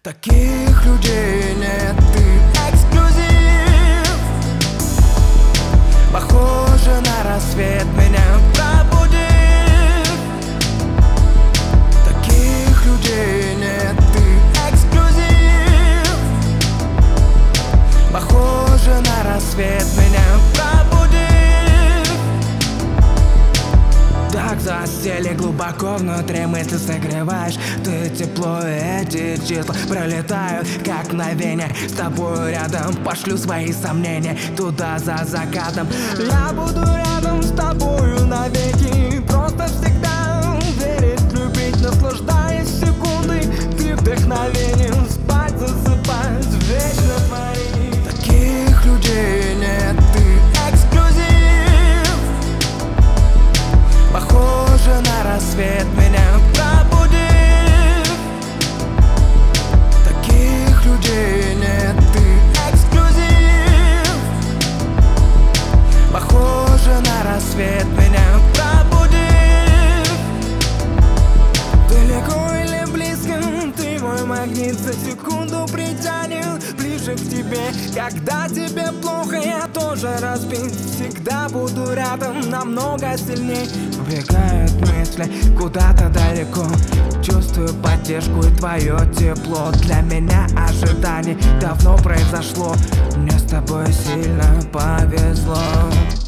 Таких людей нет, ты эксклюзив. Похоже на рассвет, меня пробудив. Таких людей нет, ты эксклюзив. Похоже на рассвет, меня пробудив. Так засели глубоко внутри, мысли согреваешь. Ты тепло, эти числа пролетают как мгновение. С тобой рядом пошлю свои сомнения туда за закатом. Я буду рядом с тобою навеки. Просто всегда верить, любить, наслаждаясь секундой. Ты вдохновением, спать, засыпать, вечно твори. Таких людей нет, ты эксклюзив. Похоже на рассвет, меня пробудив. Таких людей нет, ты эксклюзив. Похоже на рассвет, меня пробудив. Далеко или близко, ты мой магнит, за секунду притянет ближе к тебе. Когда тебе плохо, я тоже разбит. Всегда буду рядом, намного сильней. Убегают мысли куда-то далеко. Чувствую поддержку и твое тепло. Для меня ожидание давно произошло. Мне с тобой сильно повезло.